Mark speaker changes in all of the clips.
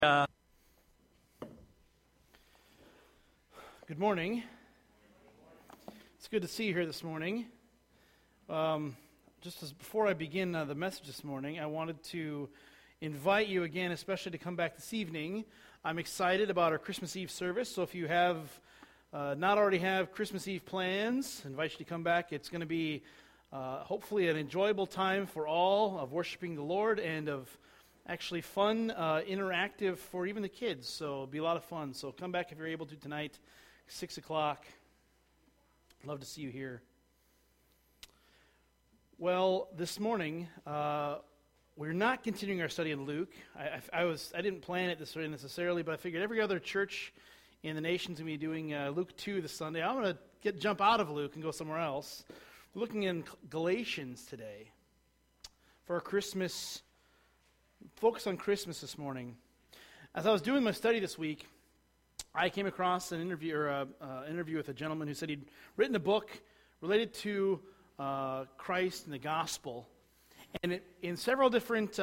Speaker 1: Good morning. It's good to see you here this morning. Before I begin the message this morning, I wanted to invite you again, especially to come back this evening. I'm excited about our Christmas Eve service, so if you have not already have Christmas Eve plans, I invite you to come back. It's going to be hopefully an enjoyable time for all of worshiping the Lord and of actually fun, interactive for even the kids, so it'll be a lot of fun. So come back if you're able to tonight, 6 o'clock. Love to see you here. Well, this morning, we're not continuing our study in Luke. I didn't plan it this way necessarily, but I figured every other church in the nation's going to be doing Luke 2 this Sunday. I'm going to jump out of Luke and go somewhere else. We're looking in Galatians today for our Christmas. Focus on Christmas this morning. As I was doing my study this week, I came across an interview with a gentleman who said he'd written a book related to Christ and the gospel. And in several different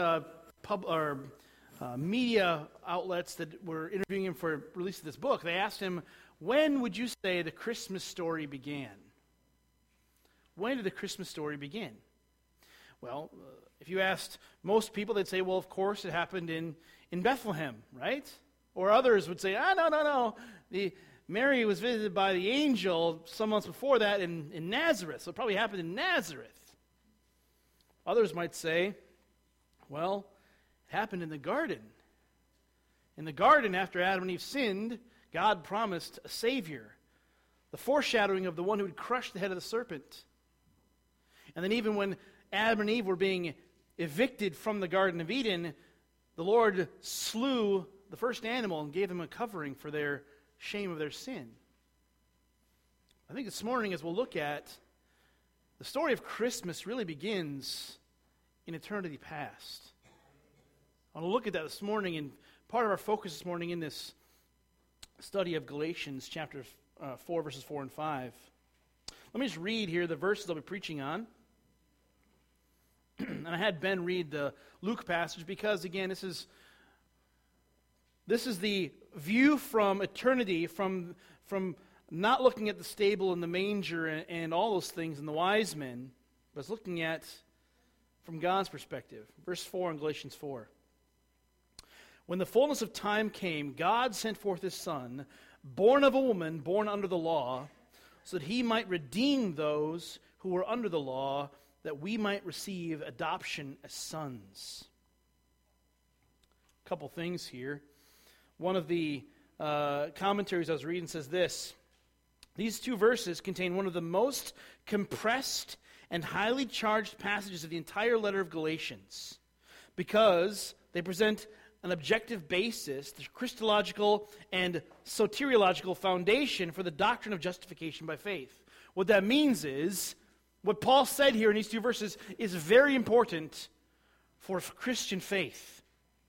Speaker 1: media outlets that were interviewing him for release of this book, they asked him, when would you say the Christmas story began? When did the Christmas story begin? Well, if you asked most people, they'd say, well, of course, it happened in Bethlehem, right? Or others would say, no. Mary was visited by the angel some months before that in Nazareth, so it probably happened in Nazareth. Others might say, well, it happened in the garden. In the garden, after Adam and Eve sinned, God promised a Savior, the foreshadowing of the one who would crush the head of the serpent. And then even when Adam and Eve were being evicted from the Garden of Eden, the Lord slew the first animal and gave them a covering for their shame of their sin. I think this morning, as we'll look at, the story of Christmas really begins in eternity past. I want to look at that this morning, and part of our focus this morning in this study of Galatians chapter 4, verses 4 and 5. Let me just read here the verses I'll be preaching on. And I had Ben read the Luke passage because, again, this is the view from eternity, from not looking at the stable and the manger and all those things and the wise men, but it's looking at from God's perspective. Verse 4 in Galatians 4. When the fullness of time came, God sent forth His Son, born of a woman, born under the law, so that He might redeem those who were under the law, that we might receive adoption as sons. A couple things here. One of the commentaries I was reading says this: these two verses contain one of the most compressed and highly charged passages of the entire letter of Galatians, because they present an objective basis, the Christological and soteriological foundation for the doctrine of justification by faith. What that means is, what Paul said here in these two verses is very important for Christian faith.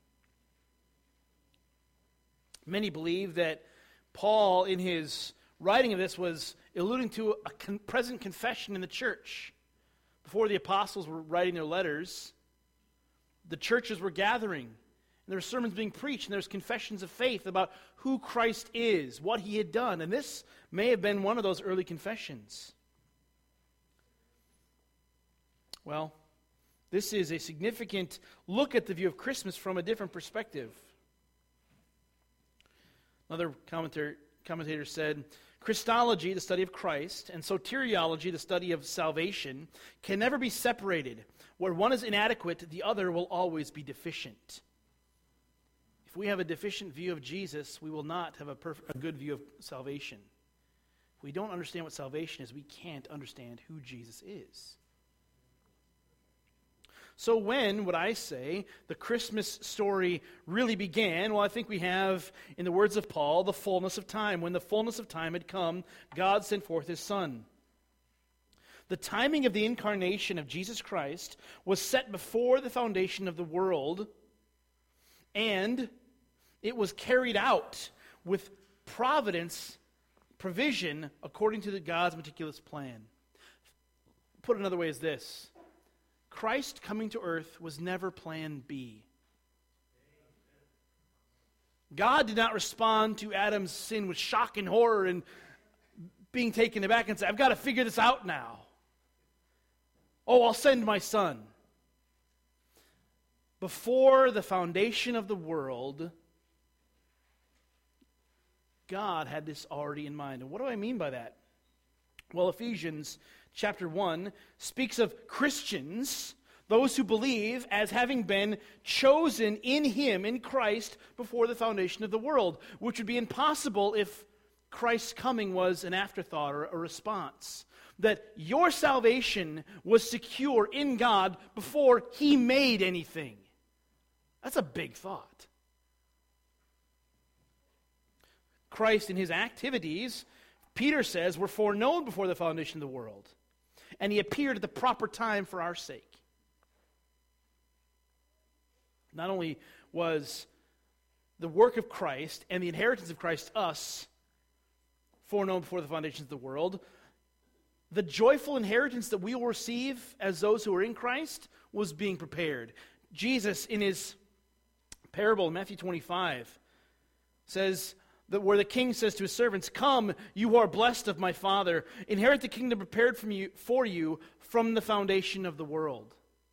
Speaker 1: Many believe that Paul, in his writing of this, was alluding to a present confession in the church. Before the apostles were writing their letters, the churches were gathering, and there were sermons being preached, and there was confessions of faith about who Christ is, what He had done, and this may have been one of those early confessions. Well, this is a significant look at the view of Christmas from a different perspective. Another commentator said, Christology, the study of Christ, and soteriology, the study of salvation, can never be separated. Where one is inadequate, the other will always be deficient. If we have a deficient view of Jesus, we will not have a good view of salvation. If we don't understand what salvation is, we can't understand who Jesus is. So when, would I say, the Christmas story really began? Well, I think we have, in the words of Paul, the fullness of time. When the fullness of time had come, God sent forth His Son. The timing of the incarnation of Jesus Christ was set before the foundation of the world, and it was carried out with provision, according to God's meticulous plan. Put another way is this: Christ coming to earth was never plan B. God did not respond to Adam's sin with shock and horror and being taken aback and say, I've got to figure this out now. Oh, I'll send my son. Before the foundation of the world, God had this already in mind. And what do I mean by that? Well, Ephesians chapter 1 speaks of Christians, those who believe, as having been chosen in Him, in Christ, before the foundation of the world, which would be impossible if Christ's coming was an afterthought or a response. That your salvation was secure in God before He made anything. That's a big thought. Christ in His activities, Peter says, were foreknown before the foundation of the world. And He appeared at the proper time for our sake. Not only was the work of Christ and the inheritance of Christ, us, foreknown before the foundations of the world, the joyful inheritance that we will receive as those who are in Christ was being prepared. Jesus, in His parable in Matthew 25, says that where the king says to his servants, come, you who are blessed of my Father, inherit the kingdom prepared for you from the foundation of the world.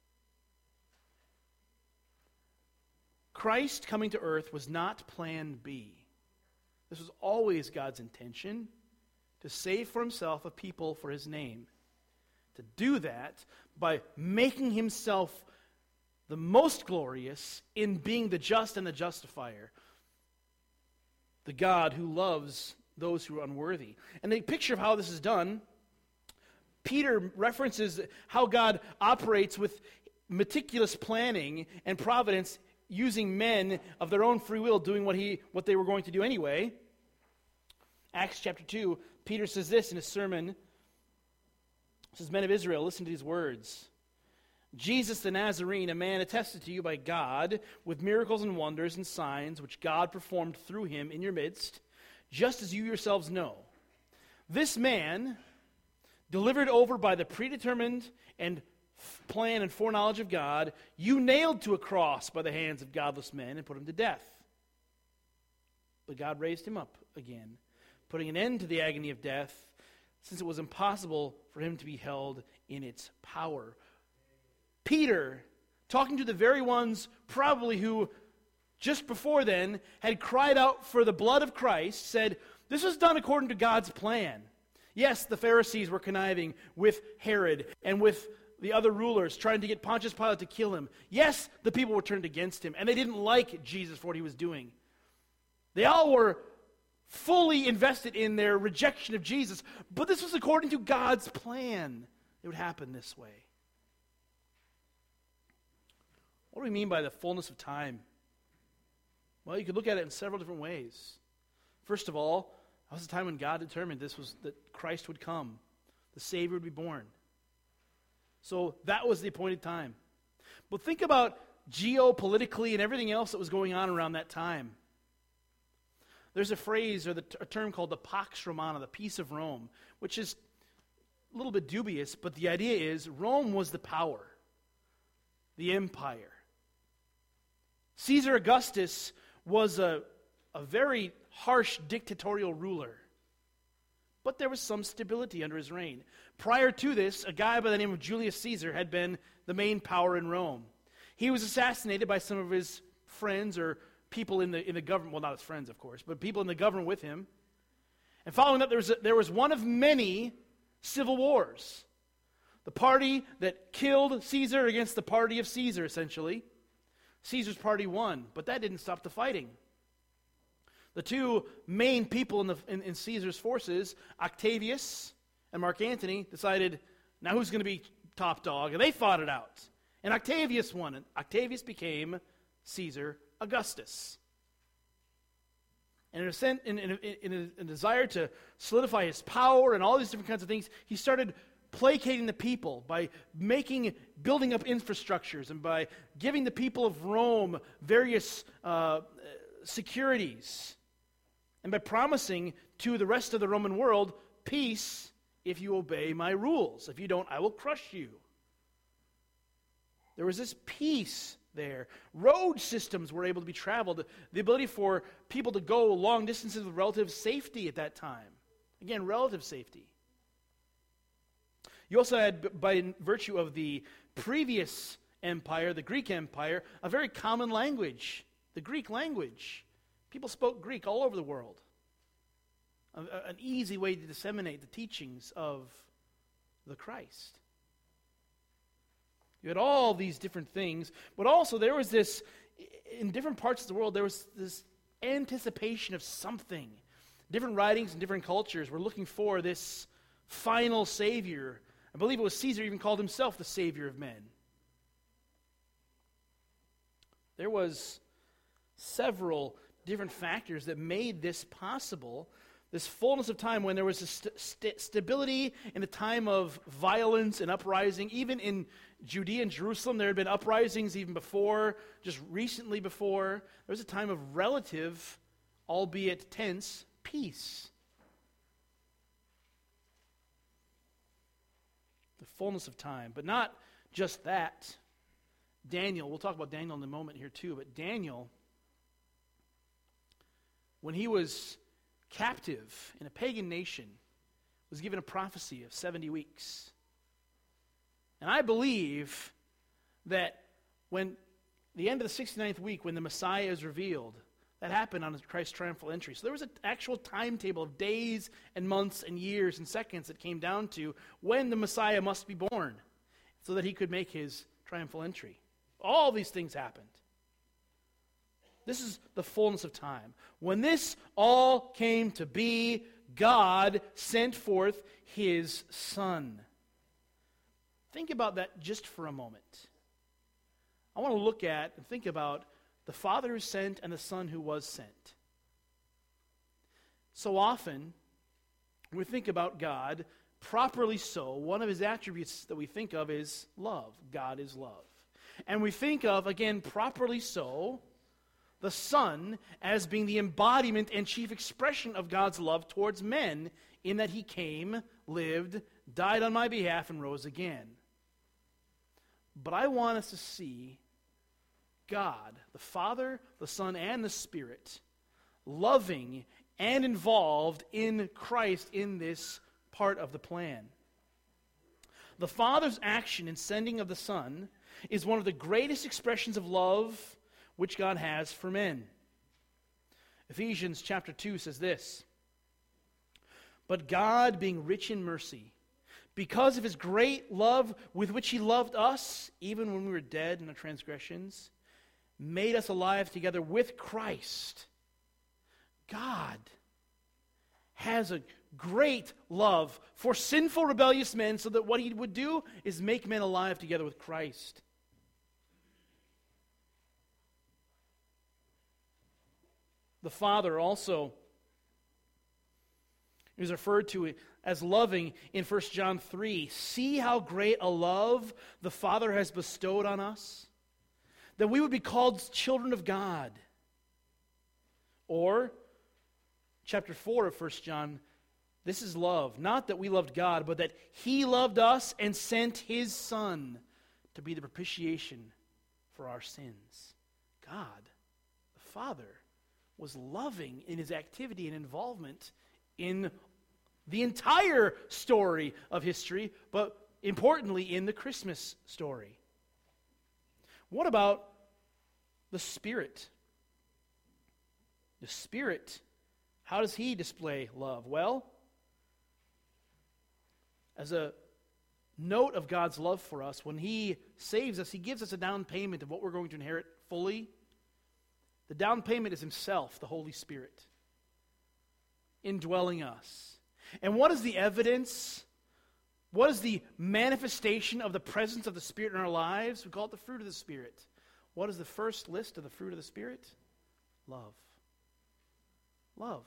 Speaker 1: Christ coming to earth was not plan B. This was always God's intention, to save for Himself a people for His name. To do that by making Himself the most glorious in being the just and the justifier. The God who loves those who are unworthy. And the picture of how this is done, Peter references how God operates with meticulous planning and providence, using men of their own free will doing what they were going to do anyway. Acts chapter 2, Peter says this in his sermon. He says, men of Israel, listen to these words. Jesus the Nazarene, a man attested to you by God with miracles and wonders and signs which God performed through Him in your midst, just as you yourselves know. This man, delivered over by the predetermined and plan and foreknowledge of God, you nailed to a cross by the hands of godless men and put Him to death. But God raised Him up again, putting an end to the agony of death, since it was impossible for Him to be held in its power. Peter, talking to the very ones probably who just before then had cried out for the blood of Christ, said, this was done according to God's plan. Yes, the Pharisees were conniving with Herod and with the other rulers, trying to get Pontius Pilate to kill Him. Yes, the people were turned against Him, and they didn't like Jesus for what He was doing. They all were fully invested in their rejection of Jesus, but this was according to God's plan. It would happen this way. What do we mean by the fullness of time? Well, you could look at it in several different ways. First of all, that was the time when God determined that Christ would come. The Savior would be born. So that was the appointed time. But think about geopolitically and everything else that was going on around that time. There's a phrase or a term called the Pax Romana, the peace of Rome, which is a little bit dubious, but the idea is Rome was the power, the empire. Caesar Augustus was a very harsh dictatorial ruler, but there was some stability under his reign. Prior to this, a guy by the name of Julius Caesar had been the main power in Rome. He was assassinated by some of his friends or people in the government, well, not his friends, of course, but people in the government with him. And following that, there was one of many civil wars. The party that killed Caesar against the party of Caesar, essentially. Caesar's party won, but that didn't stop the fighting. The two main people in Caesar's forces, Octavius and Mark Antony, decided, now who's going to be top dog? And they fought it out. And Octavius won. And Octavius became Caesar Augustus. And in a desire to solidify his power and all these different kinds of things, he started placating the people by building up infrastructures and by giving the people of Rome various securities and by promising to the rest of the Roman world peace if you obey my rules. If you don't, I will crush you. There was this peace there. Road systems were able to be traveled. The ability for people to go long distances with relative safety at that time. Again, relative safety. You also had, by virtue of the previous empire, the Greek Empire, a very common language, the Greek language. People spoke Greek all over the world. An easy way to disseminate the teachings of the Christ. You had all these different things, but also there was this, in different parts of the world, there was this anticipation of something. Different writings and different cultures were looking for this final Savior. I believe it was Caesar even called himself the Savior of men. There was several different factors that made this possible, this fullness of time when there was a stability in the time of violence and uprising. Even in Judea and Jerusalem, there had been uprisings even before, just recently before. There was a time of relative, albeit tense, peace. The fullness of time. But not just that. Daniel, we'll talk about Daniel in a moment here too, but Daniel, when he was captive in a pagan nation, was given a prophecy of 70 weeks. And I believe that when the end of the 69th week, when the Messiah is revealed, that happened on Christ's triumphal entry. So there was an actual timetable of days and months and years and seconds that came down to when the Messiah must be born so that he could make his triumphal entry. All these things happened. This is the fullness of time. When this all came to be, God sent forth his Son. Think about that just for a moment. I want to look at and think about the Father who sent and the Son who was sent. So often, when we think about God, properly so, one of his attributes that we think of is love. God is love. And we think of, again, properly so, the Son as being the embodiment and chief expression of God's love towards men, in that he came, lived, died on my behalf, and rose again. But I want us to see God, the Father, the Son, and the Spirit, loving and involved in Christ in this part of the plan. The Father's action in sending of the Son is one of the greatest expressions of love which God has for men. Ephesians chapter 2 says this, "But God, being rich in mercy, because of his great love with which he loved us, even when we were dead in our transgressions, made us alive together with Christ." God has a great love for sinful, rebellious men, so that what he would do is make men alive together with Christ. The Father also is referred to as loving in 1 John 3. "See how great a love the Father has bestowed on us, that we would be called children of God." Or, chapter 4 of 1 John, "This is love, not that we loved God, but that he loved us and sent his Son to be the propitiation for our sins." God, the Father, was loving in his activity and involvement in the entire story of history, but importantly in the Christmas story. What about the Spirit? The Spirit, how does he display love? Well, as a note of God's love for us, when he saves us, he gives us a down payment of what we're going to inherit fully. The down payment is himself, the Holy Spirit, indwelling us. And what is the evidence? What is the manifestation of the presence of the Spirit in our lives? We call it the fruit of the Spirit. What is the first list of the fruit of the Spirit? Love. Love.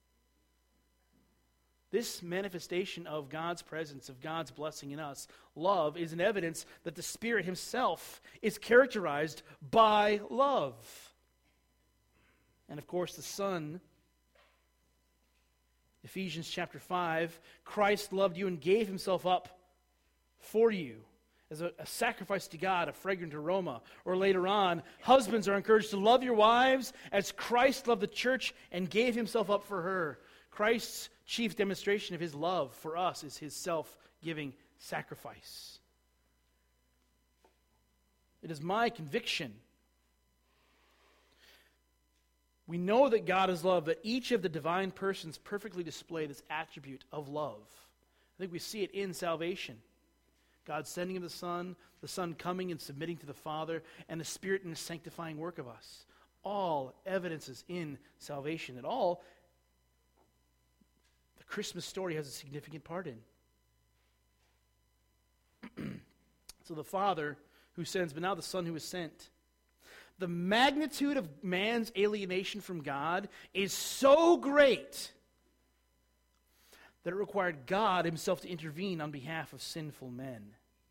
Speaker 1: This manifestation of God's presence, of God's blessing in us, love, is an evidence that the Spirit himself is characterized by love. And of course, the Son, Ephesians chapter 5, "Christ loved you and gave himself up for you." as a sacrifice to God, a fragrant aroma. Or later on, husbands are encouraged to love your wives as Christ loved the church and gave himself up for her. Christ's chief demonstration of his love for us is his self-giving sacrifice. It is my conviction. We know that God is love, that each of the divine persons perfectly display this attribute of love. I think we see it in salvation. God sending of the Son coming and submitting to the Father, and the Spirit in the sanctifying work of us. All evidences in salvation, that all the Christmas story has a significant part in. So the Father who sends, but now the Son who is sent. The magnitude of man's alienation from God is so great that it required God himself to intervene on behalf of sinful men.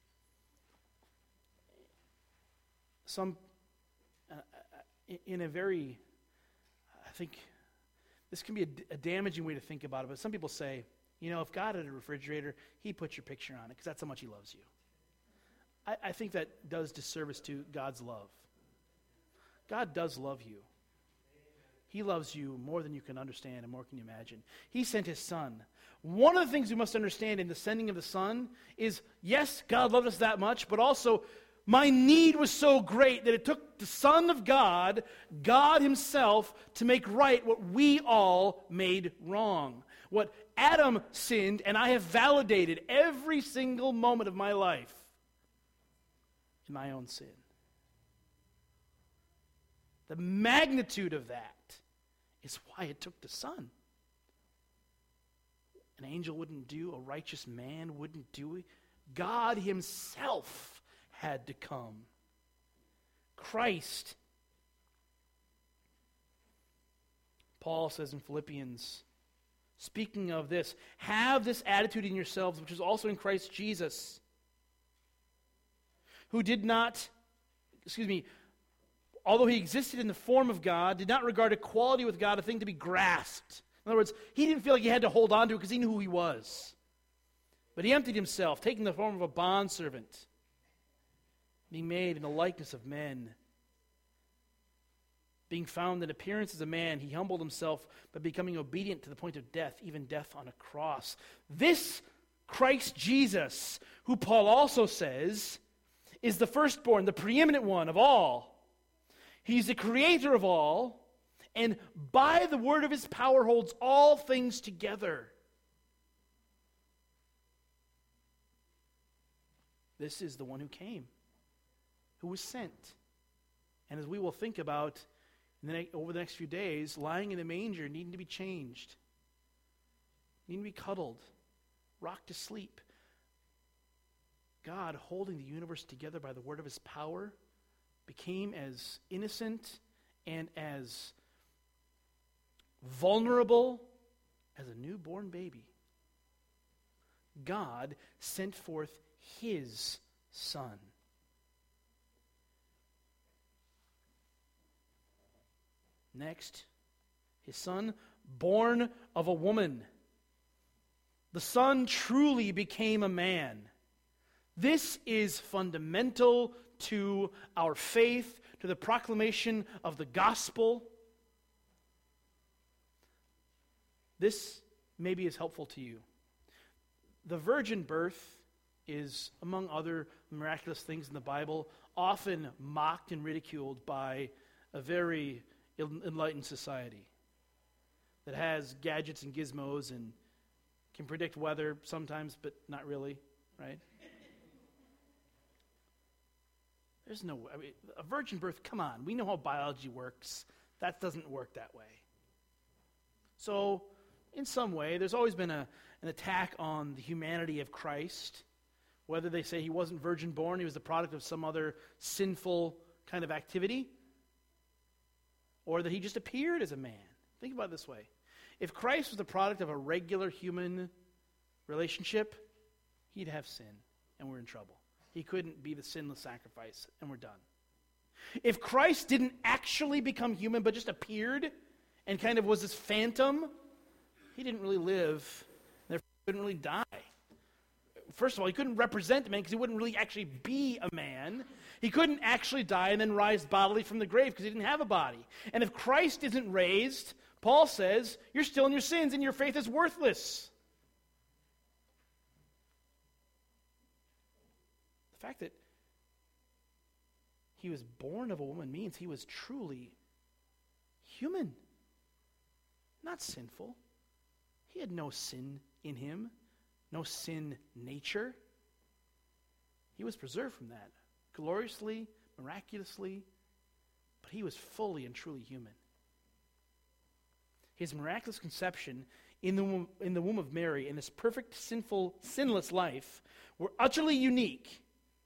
Speaker 1: In a very, I think, this can be a damaging way to think about it, but some people say, if God had a refrigerator, he'd put your picture on it because that's how much he loves you. I think that does disservice to God's love. God does love you. He loves you more than you can understand and more can you imagine. He sent his Son. One of the things we must understand in the sending of the Son is, yes, God loved us that much, but also my need was so great that it took the Son of God, God himself, to make right what we all made wrong. What Adam sinned, and I have validated every single moment of my life in my own sin. The magnitude of that is why it took the Son. An angel wouldn't do, a righteous man wouldn't do it. God himself had to come. Christ. Paul says in Philippians, speaking of this, have this attitude in yourselves, which is also in Christ Jesus, who although he existed in the form of God, did not regard equality with God a thing to be grasped. In other words, he didn't feel like he had to hold on to it because he knew who he was. But he emptied himself, taking the form of a bondservant, being made in the likeness of men. Being found in appearance as a man, he humbled himself by becoming obedient to the point of death, even death on a cross. This Christ Jesus, who Paul also says is the firstborn, the preeminent one of all. He's the creator of all, and by the word of his power holds all things together. This is the one who came, who was sent. And as we will think about over the next few days, lying in a manger, needing to be changed, needing to be cuddled, rocked to sleep. God, holding the universe together by the word of his power, became as innocent and as vulnerable as a newborn baby. God sent forth his Son. Next, his Son, born of a woman. The Son truly became a man. This is fundamental to our faith, to the proclamation of the gospel. This maybe is helpful to you. The virgin birth is, among other miraculous things in the Bible, often mocked and ridiculed by a very enlightened society that has gadgets and gizmos and can predict weather sometimes, but not really, right? There's no way. A virgin birth, come on. We know how biology works. That doesn't work that way. So, in some way, there's always been an attack on the humanity of Christ. Whether they say he wasn't virgin born, he was the product of some other sinful kind of activity, or that he just appeared as a man. Think about it this way. If Christ was the product of a regular human relationship, he'd have sin, and we're in trouble. He couldn't be the sinless sacrifice, and we're done. If Christ didn't actually become human, but just appeared and kind of was this phantom, he didn't really live, therefore he couldn't really die. First of all, he couldn't represent a man because he wouldn't really actually be a man. He couldn't actually die and then rise bodily from the grave because he didn't have a body. And if Christ isn't raised, Paul says, you're still in your sins and your faith is worthless. The fact that he was born of a woman means he was truly human, not sinful. He had no sin in him, no sin nature. He was preserved from that, gloriously, miraculously, but he was fully and truly human. His miraculous conception in the womb of Mary and his perfect, sinless life were utterly unique.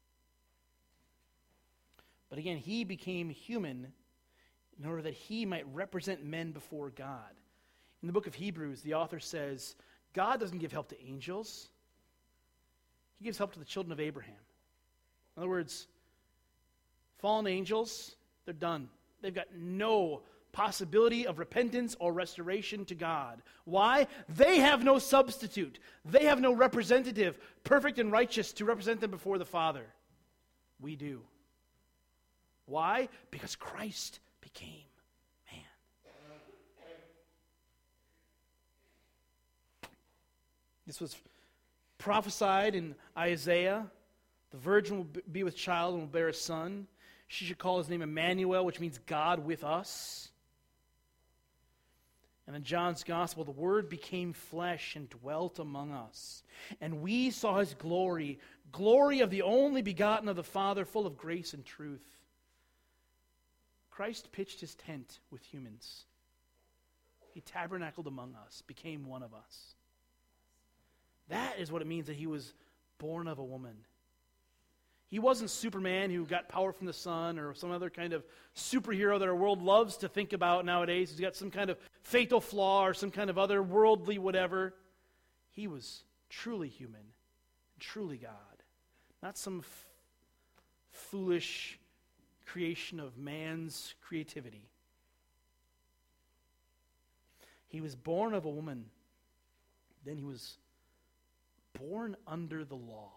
Speaker 1: But again, he became human in order that he might represent men before God. In the book of Hebrews, the author says, God doesn't give help to angels. He gives help to the children of Abraham. In other words, fallen angels, they're done. They've got no possibility of repentance or restoration to God. Why? They have no substitute. They have no representative, perfect and righteous, to represent them before the Father. We do. Why? Because Christ became man. This was prophesied in Isaiah. The virgin will be with child and will bear a son. She should call his name Emmanuel, which means God with us. And in John's gospel, the Word became flesh and dwelt among us. And we saw his glory, glory of the only begotten of the Father, full of grace and truth. Christ pitched his tent with humans. He tabernacled among us, became one of us. That is what it means that he was born of a woman. He wasn't Superman who got power from the sun or some other kind of superhero that our world loves to think about nowadays. He's got some kind of fatal flaw or some kind of other worldly whatever. He was truly human, truly God. Not some foolish creation of man's creativity. He was born of a woman. Then he was born under the law.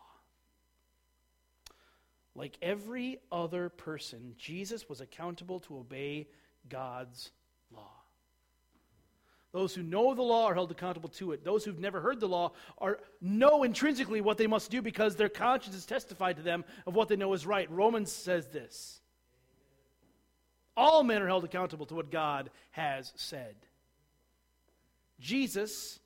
Speaker 1: Like every other person, Jesus was accountable to obey God's law. Those who know the law are held accountable to it. Those who've never heard the law know intrinsically what they must do because their conscience has testified to them of what they know is right. Romans says this. All men are held accountable to what God has said. Jesus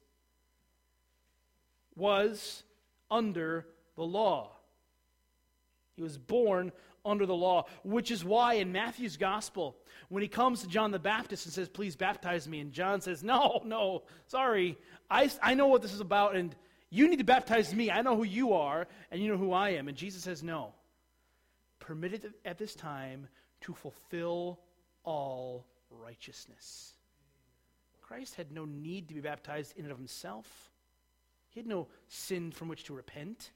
Speaker 1: was under the law. He was born under the law, which is why in Matthew's gospel, when he comes to John the Baptist and says, please baptize me, and John says, no, sorry, I know what this is about, and you need to baptize me. I know who you are, and you know who I am. And Jesus says, no. Permitted at this time to fulfill all righteousness. Christ had no need to be baptized in and of himself. He had no sin from which to repent.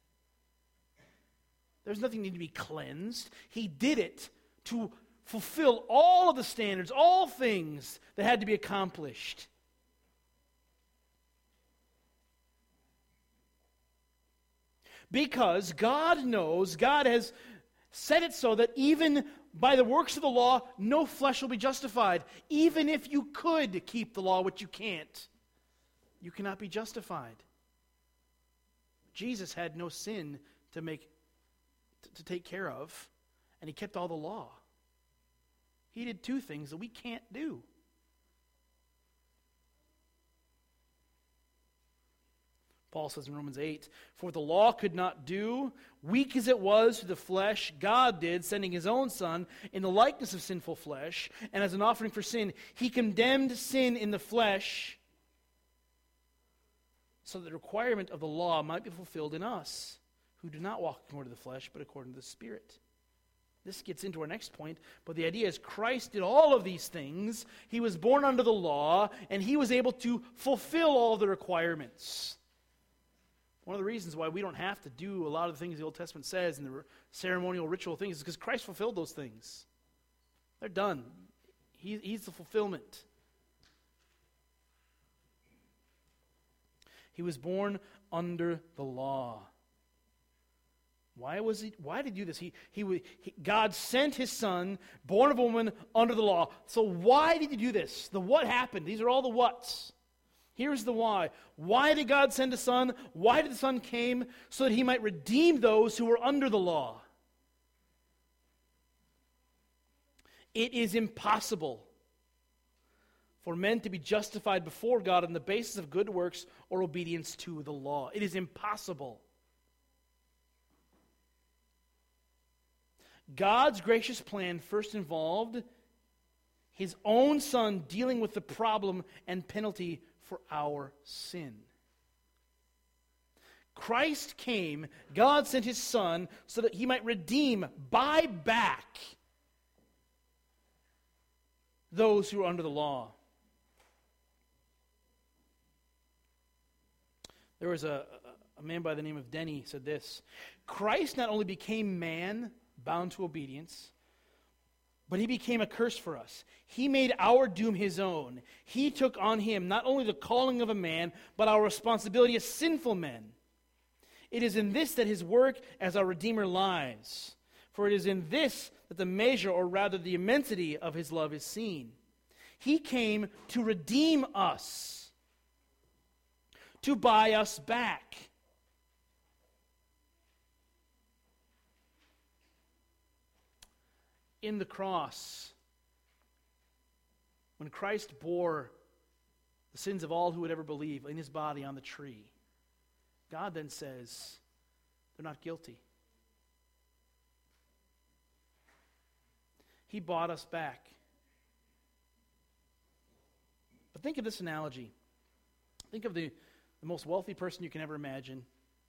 Speaker 1: There's nothing need to be cleansed. He did it to fulfill all of the standards, all things that had to be accomplished. Because God knows, God has said it so that even by the works of the law, no flesh will be justified. Even if you could keep the law, which you can't, you cannot be justified. Jesus had no sin to take care of, and he kept all the law. He did two things that we can't do. Paul says in Romans 8, for the law could not do, weak as it was through the flesh, God did, sending his own Son in the likeness of sinful flesh, and as an offering for sin, he condemned sin in the flesh, so that the requirement of the law might be fulfilled in us, who do not walk according to the flesh, but according to the Spirit. This gets into our next point, but the idea is Christ did all of these things. He was born under the law, and he was able to fulfill all the requirements. One of the reasons why we don't have to do a lot of the things the Old Testament says and the ceremonial ritual things is because Christ fulfilled those things. They're done. He's the fulfillment. He was born under the law. Why did he do this? God sent his son, born of a woman, under the law. So why did he do this? The what happened. These are all the whats. Here's the why. Why did God send a son? Why did the son came? So that he might redeem those who were under the law. It is impossible for men to be justified before God on the basis of good works or obedience to the law. It is impossible. God's gracious plan first involved his own son dealing with the problem and penalty for our sin. Christ came, God sent his son so that he might redeem, buy back those who are under the law. There was a man by the name of Denny said this: Christ not only became man, bound to obedience, but he became a curse for us. He made our doom his own. He took on him not only the calling of a man, but our responsibility as sinful men. It is in this that his work as our Redeemer lies. For it is in this that the measure, or rather the immensity of his love is seen. He came to redeem us, to buy us back. In the cross, when Christ bore the sins of all who would ever believe in his body on the tree, God then says, they're not guilty. He bought us back. But think of this analogy. Think of the most wealthy person you can ever imagine.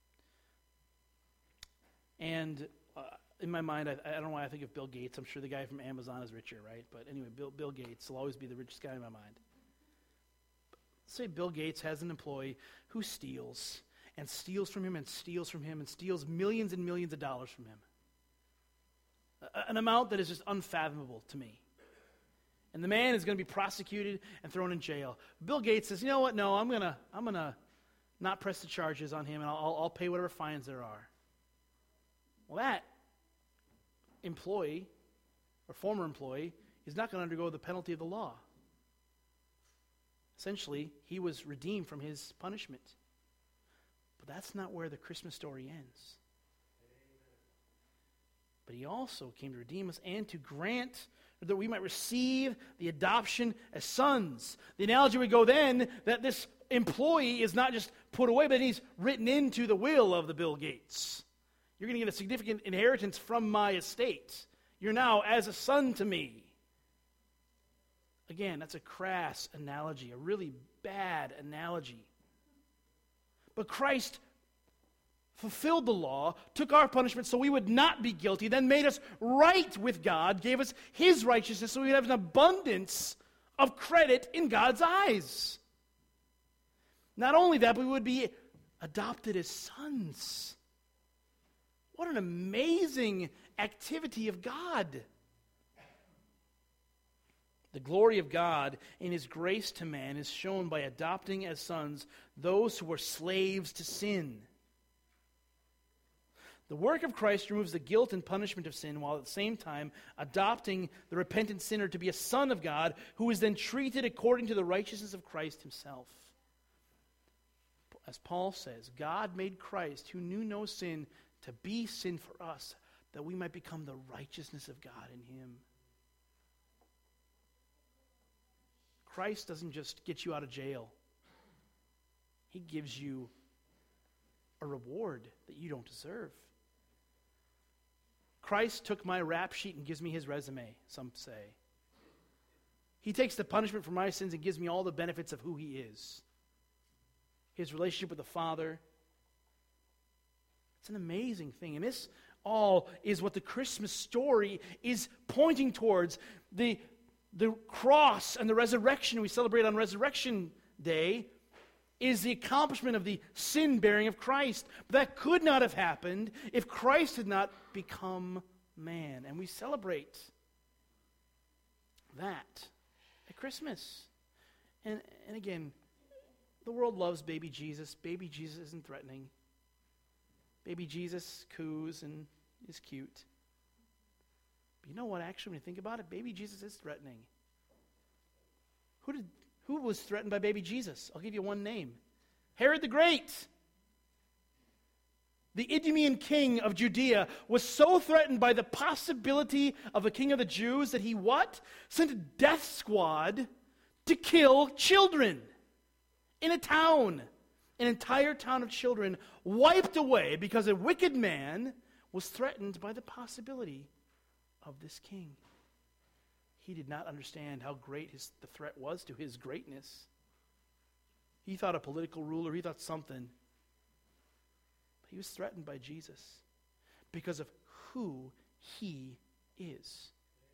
Speaker 1: And in my mind, I don't know why I think of Bill Gates. I'm sure the guy from Amazon is richer, right? But anyway, Bill Gates will always be the richest guy in my mind. Say Bill Gates has an employee who steals, and steals from him, and steals from him, and steals millions and millions of dollars from him. An amount that is just unfathomable to me. And the man is going to be prosecuted and thrown in jail. Bill Gates says, you know what? No, I'm gonna not press the charges on him, and I'll pay whatever fines there are. Well, that employee or former employee is not going to undergo the penalty of the law. Essentially, he was redeemed from his punishment. But that's not where the Christmas story ends. But he also came to redeem us and to grant that we might receive the adoption as sons. The analogy would go then that this employee is not just put away, but he's written into the will of the Bill Gates. You're going to get a significant inheritance from my estate. You're now as a son to me. Again, that's a crass analogy, a really bad analogy. But Christ fulfilled the law, took our punishment so we would not be guilty, then made us right with God, gave us his righteousness so we would have an abundance of credit in God's eyes. Not only that, but we would be adopted as sons. What an amazing activity of God. The glory of God in his grace to man is shown by adopting as sons those who were slaves to sin. The work of Christ removes the guilt and punishment of sin, while at the same time adopting the repentant sinner to be a son of God, who is then treated according to the righteousness of Christ himself. As Paul says, God made Christ, who knew no sin, to be sin for us, that we might become the righteousness of God in him. Christ doesn't just get you out of jail. He gives you a reward that you don't deserve. Christ took my rap sheet and gives me his resume, some say. He takes the punishment for my sins and gives me all the benefits of who he is. His relationship with the Father. It's an amazing thing. And this all is what the Christmas story is pointing towards. The cross and the resurrection we celebrate on Resurrection Day is the accomplishment of the sin-bearing of Christ. But that could not have happened if Christ had not become man. And we celebrate that at Christmas. And again, the world loves baby Jesus. Baby Jesus isn't threatening. Baby Jesus coos and is cute. But you know what, actually, when you think about it, baby Jesus is threatening. Who was threatened by baby Jesus? I'll give you one name. Herod the Great. The Idumean king of Judea was so threatened by the possibility of a king of the Jews that he what? Sent a death squad to kill children in a town. An entire town of children wiped away because a wicked man was threatened by the possibility of this king. He did not understand how great the threat was to his greatness. He thought a political ruler, he thought something. But he was threatened by Jesus because of who he is.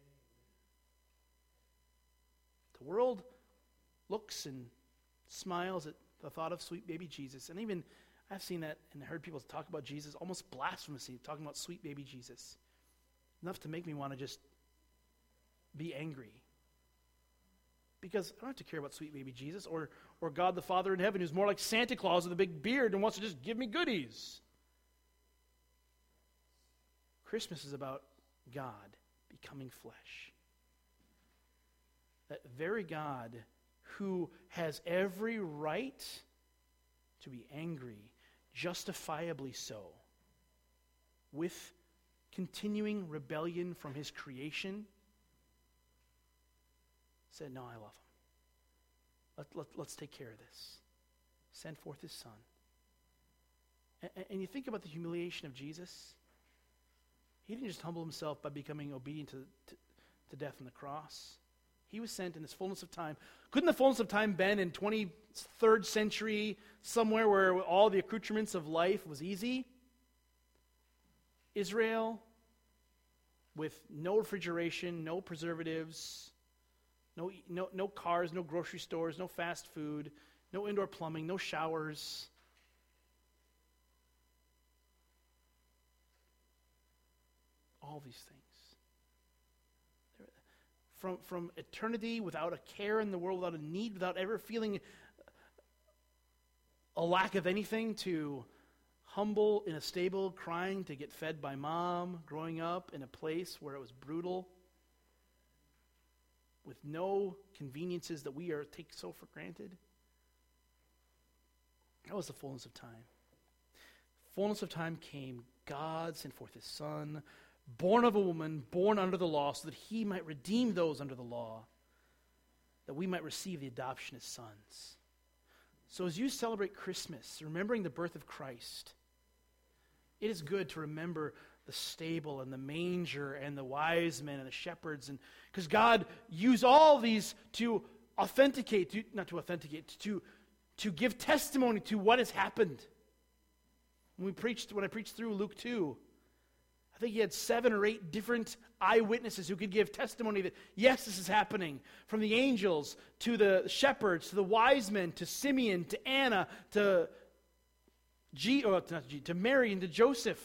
Speaker 1: The world looks and smiles at the thought of sweet baby Jesus. And even I've seen that and heard people talk about Jesus almost blasphemously, talking about sweet baby Jesus. Enough to make me want to just be angry. Because I don't have to care about sweet baby Jesus or God the Father in heaven, who's more like Santa Claus with a big beard and wants to just give me goodies. Christmas is about God becoming flesh. That very God who has every right to be angry, justifiably so, with continuing rebellion from his creation, said, no, I love him. Let's take care of this. Send forth his son. And you think about the humiliation of Jesus. He didn't just humble himself by becoming obedient to death on the cross. He was sent in this fullness of time. Couldn't the fullness of time been in 23rd century, somewhere where all the accoutrements of life was easy? Israel, with no refrigeration, no preservatives, no cars, no grocery stores, no fast food, no indoor plumbing, no showers. All these things. From eternity, without a care in the world, without a need, without ever feeling a lack of anything, to humble in a stable, crying to get fed by mom, growing up in a place where it was brutal, with no conveniences that we take so for granted. That was the fullness of time. Fullness of time came. God sent forth his son, born of a woman, born under the law, so that he might redeem those under the law, that we might receive the adoption as sons. So as you celebrate Christmas, remembering the birth of Christ, it is good to remember the stable and the manger and the wise men and the shepherds, and because God used all these to to give testimony to what has happened. When I preached through Luke 2, I think he had 7 or 8 different eyewitnesses who could give testimony that, yes, this is happening. From the angels, to the shepherds, to the wise men, to Simeon, to Anna, to Mary and to Joseph.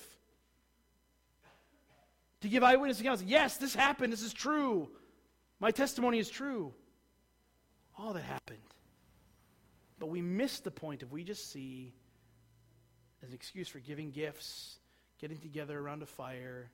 Speaker 1: To give eyewitness accounts. Yes, this happened. This is true. My testimony is true. All that happened. But we miss the point if we just see as an excuse for giving gifts, getting together around a fire,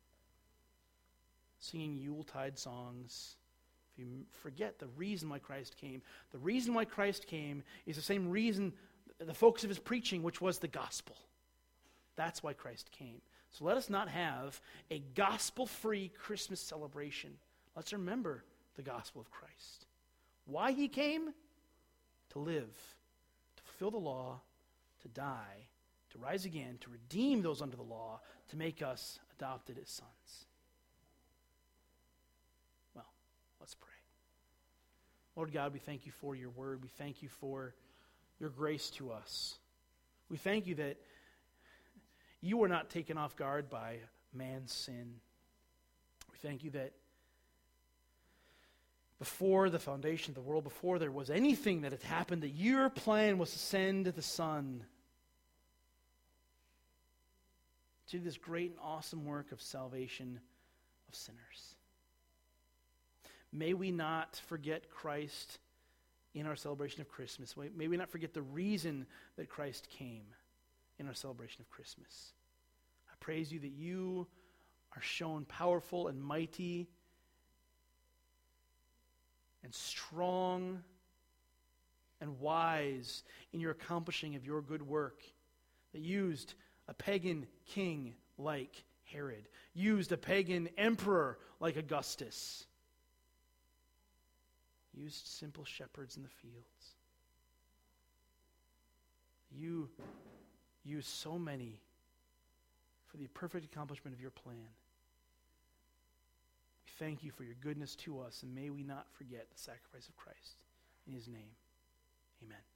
Speaker 1: singing Yuletide songs. If you forget the reason why Christ came, the reason why Christ came is the same reason, the focus of his preaching, which was the gospel. That's why Christ came. So let us not have a gospel-free Christmas celebration. Let's remember the gospel of Christ. Why he came? To live, to fulfill the law, to die, to rise again, to redeem those under the law, to make us adopted as sons. Well, let's pray. Lord God, we thank you for your word. We thank you for your grace to us. We thank you that you were not taken off guard by man's sin. We thank you that before the foundation of the world, before there was anything that had happened, that your plan was to send the Son to do this great and awesome work of salvation of sinners. May we not forget Christ in our celebration of Christmas. May we not forget the reason that Christ came in our celebration of Christmas. praise you that you are shown powerful and mighty and strong and wise in your accomplishing of your good work, that used a pagan king like Herod, used a pagan emperor like Augustus, used simple shepherds in the fields. You used so many for the perfect accomplishment of your plan. We thank you for your goodness to us, and may we not forget the sacrifice of Christ. In his name, amen.